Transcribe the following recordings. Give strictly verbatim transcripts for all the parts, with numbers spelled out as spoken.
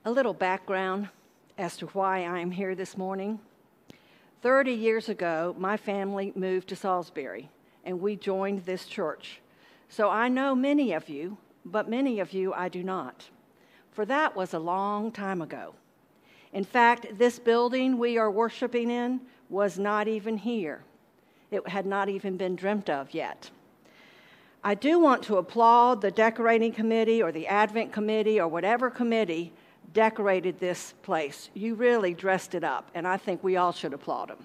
A little background as to why I am here this morning. thirty years ago, my family moved to Salisbury, and we joined this church. So I know many of you, but many of you I do not. For that was a long time ago. In fact, this building we are worshiping in was not even here. It had not even been dreamt of yet. I do want to applaud the decorating committee or the Advent committee or whatever committee decorated this place. You really dressed it up, and I think we all should applaud them.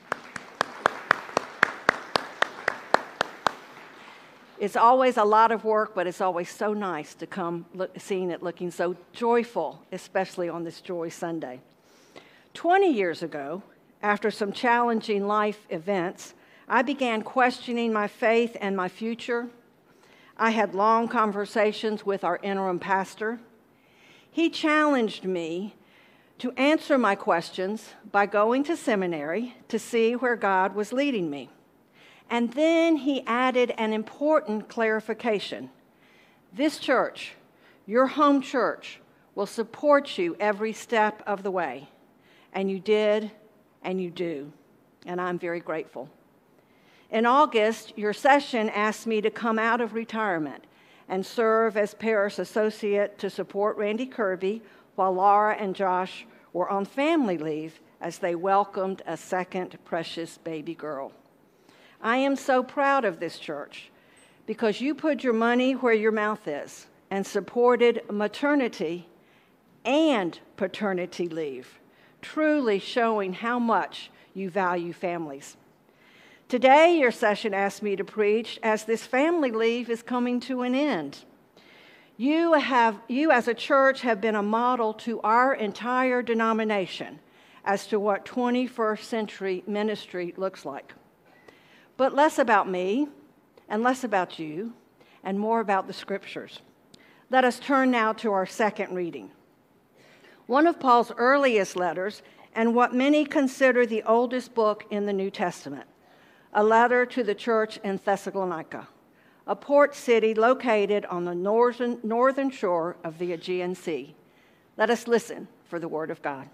It's always a lot of work, but it's always so nice to come look, seeing it looking so joyful, especially on this Joy Sunday. twenty years ago, after some challenging life events, I began questioning my faith and my future. I had long conversations with our interim pastor. He challenged me to answer my questions by going to seminary to see where God was leading me. And then he added an important clarification. This church, your home church, will support you every step of the way. And you did, and you do. And I'm very grateful. In August, your session asked me to come out of retirement and serve as parish associate to support Randy Kirby while Laura and Josh were on family leave as they welcomed a second precious baby girl. I am so proud of this church because you put your money where your mouth is and supported maternity and paternity leave, truly showing how much you value families. Today, your session asked me to preach as this family leave is coming to an end. You have, you as a church have been a model to our entire denomination as to what twenty-first century ministry looks like. But less about me and less about you and more about the scriptures. Let us turn now to our second reading. One of Paul's earliest letters and what many consider the oldest book in the New Testament. A letter to the church in Thessalonica, a port city located on the northern, northern shore of the Aegean Sea. Let us listen for the word of God.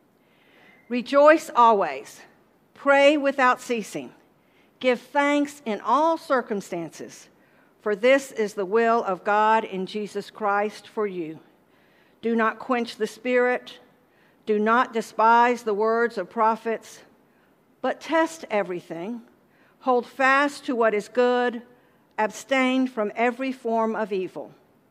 Rejoice always, pray without ceasing, give thanks in all circumstances, for this is the will of God in Jesus Christ for you. Do not quench the spirit, do not despise the words of prophets, but test everything. Hold fast to what is good, abstain from every form of evil.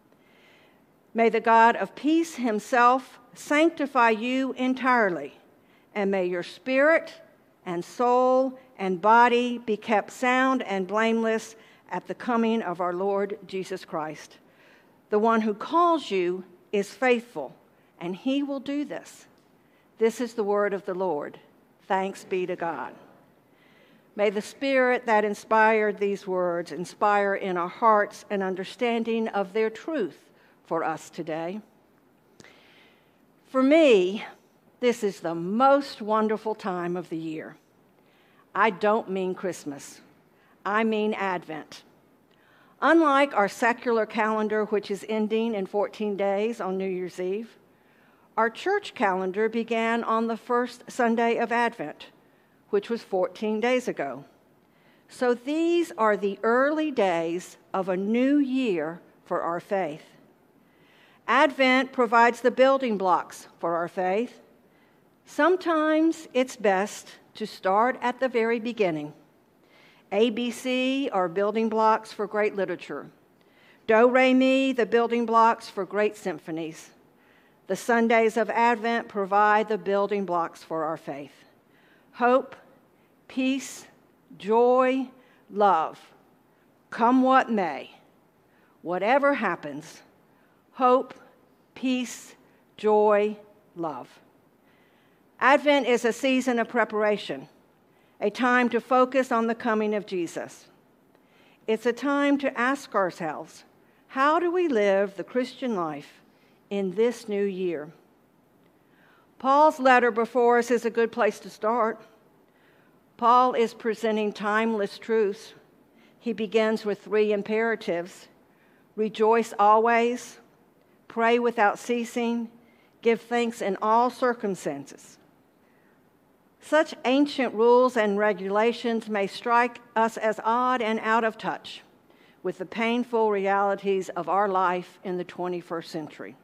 May the God of peace himself sanctify you entirely, and may your spirit and soul and body be kept sound and blameless at the coming of our Lord Jesus Christ. The one who calls you is faithful, and he will do this. This is the word of the Lord. Thanks be to God. May the Spirit that inspired these words inspire in our hearts an understanding of their truth for us today. For me, this is the most wonderful time of the year. I don't mean Christmas. I mean Advent. Unlike our secular calendar, which is ending in fourteen days on New Year's Eve, our church calendar began on the first Sunday of Advent, which was fourteen days ago. So these are the early days of a new year for our faith. Advent provides the building blocks for our faith. Sometimes it's best to start at the very beginning. A B C are building blocks for great literature. Do, Re, Mi, the building blocks for great symphonies. The Sundays of Advent provide the building blocks for our faith. Hope, peace, joy, love, come what may, whatever happens, hope, peace, joy, love. Advent is a season of preparation, a time to focus on the coming of Jesus. It's a time to ask ourselves, how do we live the Christian life in this new year? Paul's letter before us is a good place to start. Paul is presenting timeless truths. He begins with three imperatives: rejoice always, pray without ceasing, Give thanks in all circumstances. Such ancient rules and regulations may strike us as odd and out of touch with the painful realities of our life in the twenty-first century.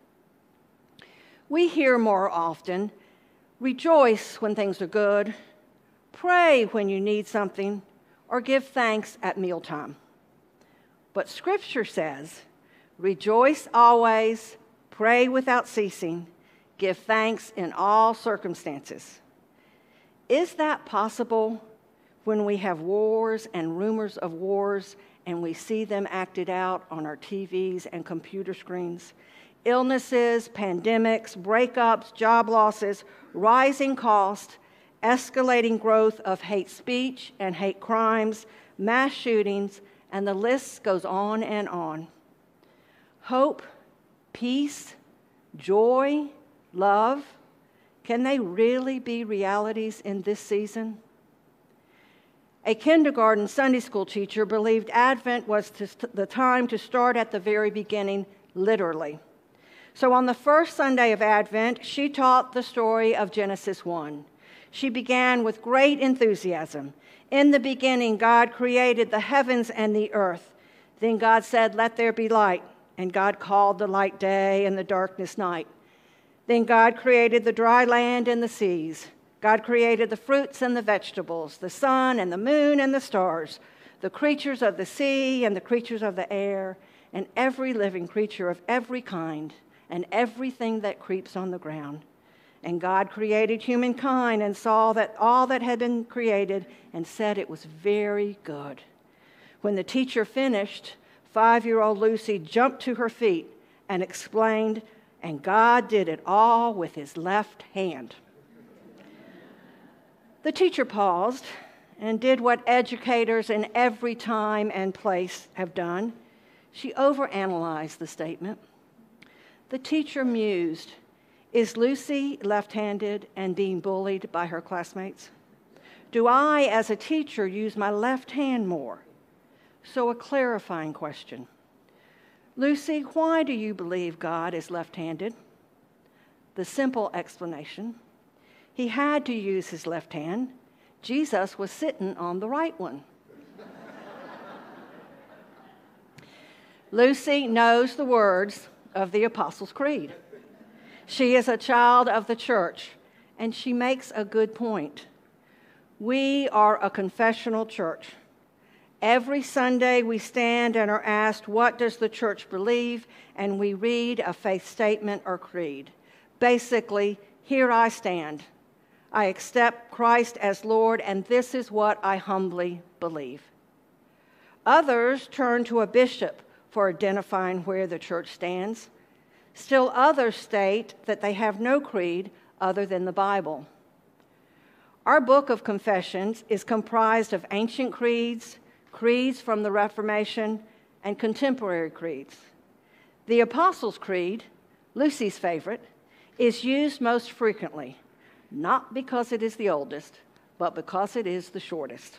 We hear more often, rejoice when things are good, pray when you need something, or give thanks at mealtime. But Scripture says, rejoice always, pray without ceasing, give thanks in all circumstances. Is that possible when we have wars and rumors of wars and we see them acted out on our T Vs and computer screens? Illnesses, pandemics, breakups, job losses, rising costs, escalating growth of hate speech and hate crimes, mass shootings, and the list goes on and on. Hope, peace, joy, love, can they really be realities in this season? A kindergarten Sunday school teacher believed Advent was the time to start at the very beginning, literally. So on the first Sunday of Advent, she taught the story of Genesis one. She began with great enthusiasm. In the beginning, God created the heavens and the earth. Then God said, let there be light. And God called the light day and the darkness night. Then God created the dry land and the seas. God created the fruits and the vegetables, the sun and the moon and the stars, the creatures of the sea and the creatures of the air, and every living creature of every kind, and everything that creeps on the ground. And God created humankind and saw that all that had been created and said it was very good. When the teacher finished, five-year-old Lucy jumped to her feet and explained, and God did it all with his left hand. The teacher paused and did what educators in every time and place have done. She overanalyzed the statement. The teacher mused, is Lucy left-handed and being bullied by her classmates? Do I, as a teacher, use my left hand more? So a clarifying question. Lucy, why do you believe God is left-handed? The simple explanation. He had to use his left hand. Jesus was sitting on the right one. Lucy knows the words of the Apostles' Creed. She is a child of the church, and she makes a good point. We are a confessional church. Every Sunday we stand and are asked, what does the church believe? And we read a faith statement or creed. Basically, here I stand. I accept Christ as Lord, and this is what I humbly believe. Others turn to a bishop for identifying where the church stands. Still others state that they have no creed other than the Bible. Our book of confessions is comprised of ancient creeds, creeds from the Reformation, and contemporary creeds. The Apostles' Creed, Lucy's favorite, is used most frequently, not because it is the oldest, but because it is the shortest.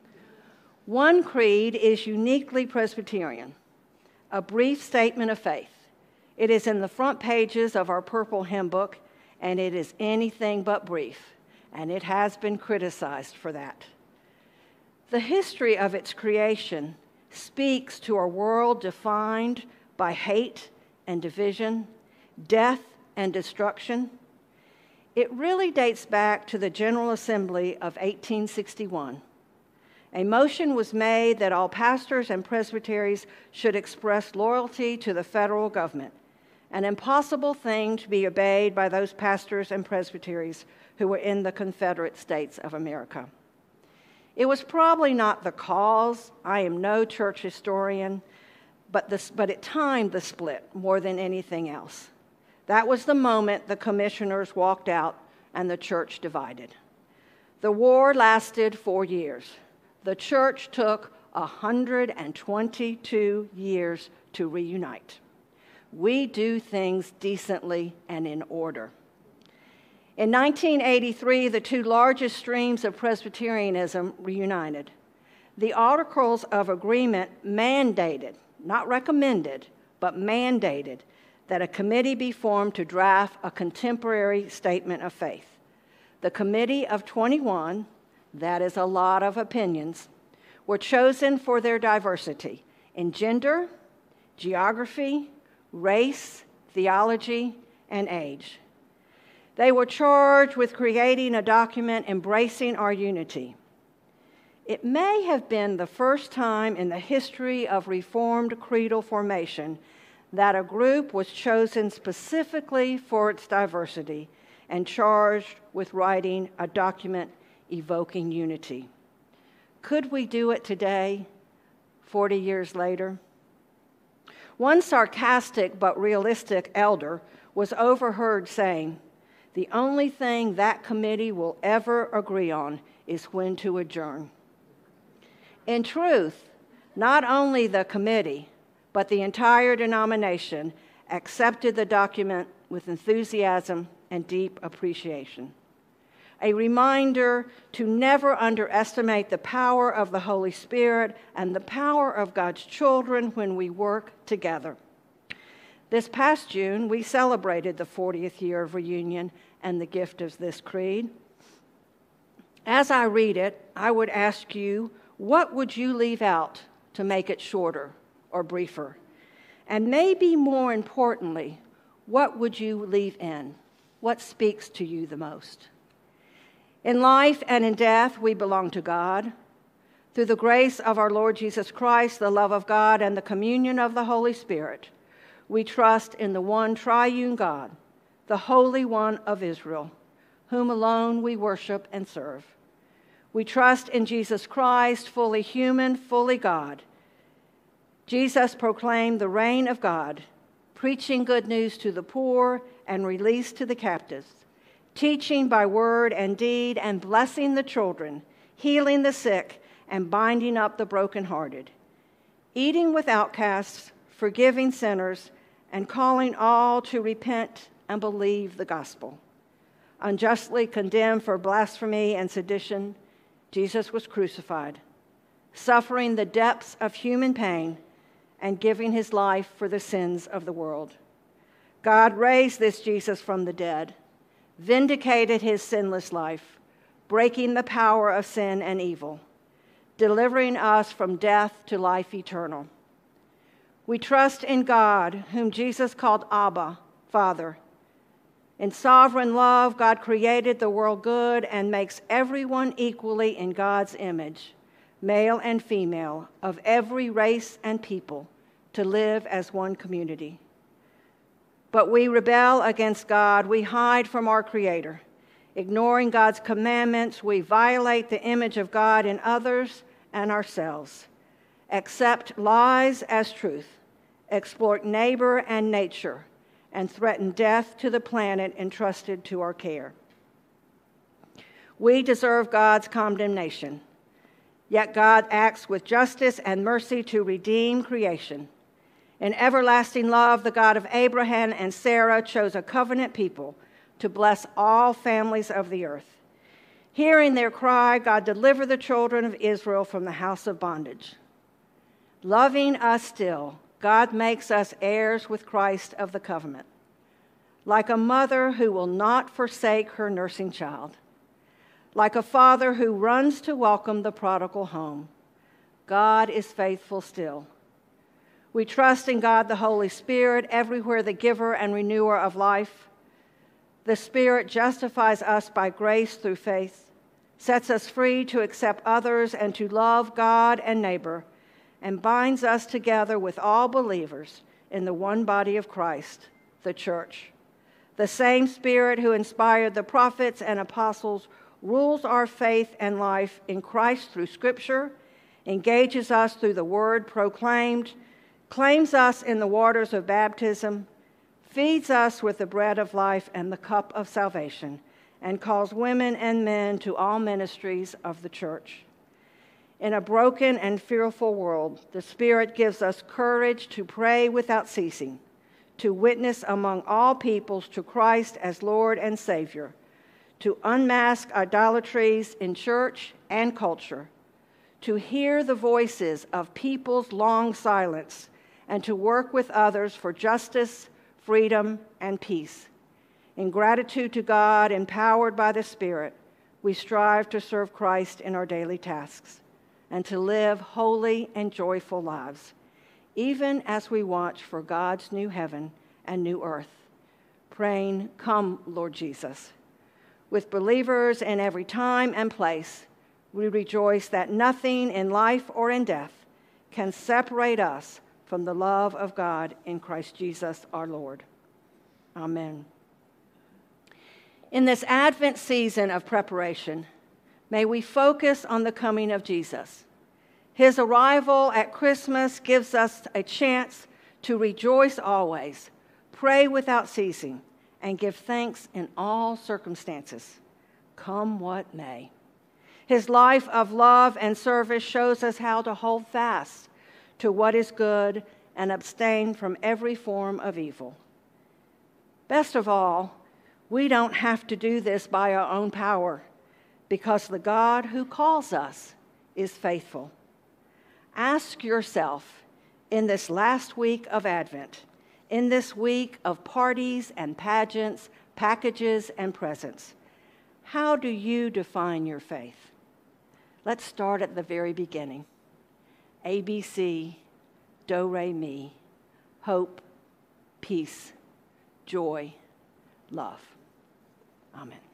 One creed is uniquely Presbyterian, a brief statement of faith. It is in the front pages of our purple hymn book, and it is anything but brief, and it has been criticized for that. The history of its creation speaks to a world defined by hate and division, death and destruction. It really dates back to the General Assembly of eighteen sixty-one. A motion was made that all pastors and presbyteries should express loyalty to the federal government, an impossible thing to be obeyed by those pastors and presbyteries who were in the Confederate States of America. It was probably not the cause. I am no church historian, but, this, but it timed the split more than anything else. That was the moment the commissioners walked out and the church divided. The war lasted four years. The church took one hundred twenty-two years to reunite. We do things decently and in order. In nineteen eighty-three, the two largest streams of Presbyterianism reunited. The Articles of Agreement mandated, not recommended, but mandated, that a committee be formed to draft a contemporary statement of faith. The committee of twenty-one, that is a lot of opinions, were chosen for their diversity in gender, geography, race, theology, and age. They were charged with creating a document embracing our unity. It may have been the first time in the history of Reformed creedal formation that a group was chosen specifically for its diversity and charged with writing a document evoking unity. Could we do it today, forty years later? One sarcastic but realistic elder was overheard saying, "The only thing that committee will ever agree on is when to adjourn." In truth, not only the committee, but the entire denomination accepted the document with enthusiasm and deep appreciation. A reminder to never underestimate the power of the Holy Spirit and the power of God's children when we work together. This past June, we celebrated the fortieth year of reunion and the gift of this creed. As I read it, I would ask you, what would you leave out to make it shorter or briefer? And maybe more importantly, what would you leave in? What speaks to you the most? In life and in death, we belong to God. Through the grace of our Lord Jesus Christ, the love of God, and the communion of the Holy Spirit, we trust in the one triune God, the Holy One of Israel, whom alone we worship and serve. We trust in Jesus Christ, fully human, fully God. Jesus proclaimed the reign of God, preaching good news to the poor and release to the captives, teaching by word and deed and blessing the children, healing the sick and binding up the brokenhearted, eating with outcasts, forgiving sinners, and calling all to repent and believe the gospel. Unjustly condemned for blasphemy and sedition, Jesus was crucified, suffering the depths of human pain and giving his life for the sins of the world. God raised this Jesus from the dead, vindicated his sinless life, breaking the power of sin and evil, delivering us from death to life eternal. We trust in God, whom Jesus called Abba, Father. In sovereign love, God created the world good and makes everyone equally in God's image, male and female, of every race and people, to live as one community. But we rebel against God. We hide from our Creator. Ignoring God's commandments, we violate the image of God in others and ourselves, accept lies as truth, exploit neighbor and nature, and threaten death to the planet entrusted to our care. We deserve God's condemnation, yet God acts with justice and mercy to redeem creation. In everlasting love, the God of Abraham and Sarah chose a covenant people to bless all families of the earth. Hearing their cry, God delivered the children of Israel from the house of bondage. Loving us still, God makes us heirs with Christ of the covenant. Like a mother who will not forsake her nursing child, like a father who runs to welcome the prodigal home, God is faithful still. We trust in God the Holy Spirit, everywhere the giver and renewer of life. The Spirit justifies us by grace through faith, sets us free to accept others and to love God and neighbor, and binds us together with all believers in the one body of Christ, the church. The same Spirit who inspired the prophets and apostles rules our faith and life in Christ through Scripture, engages us through the word proclaimed, claims us in the waters of baptism, feeds us with the bread of life and the cup of salvation, and calls women and men to all ministries of the church. In a broken and fearful world, the Spirit gives us courage to pray without ceasing, to witness among all peoples to Christ as Lord and Savior, to unmask idolatries in church and culture, to hear the voices of people's long silence, and to work with others for justice, freedom, and peace. In gratitude to God, empowered by the Spirit, we strive to serve Christ in our daily tasks and to live holy and joyful lives, even as we watch for God's new heaven and new earth, praying, "Come, Lord Jesus." With believers in every time and place, we rejoice that nothing in life or in death can separate us from the love of God in Christ Jesus our Lord. Amen. In this Advent season of preparation, may we focus on the coming of Jesus. His arrival at Christmas gives us a chance to rejoice always, pray without ceasing, and give thanks in all circumstances, come what may. His life of love and service shows us how to hold fast to what is good and abstain from every form of evil. Best of all, we don't have to do this by our own power, because the God who calls us is faithful. Ask yourself in this last week of Advent, in this week of parties and pageants, packages and presents, how do you define your faith? Let's start at the very beginning. A B C, do, re, mi, hope, peace, joy, love. Amen.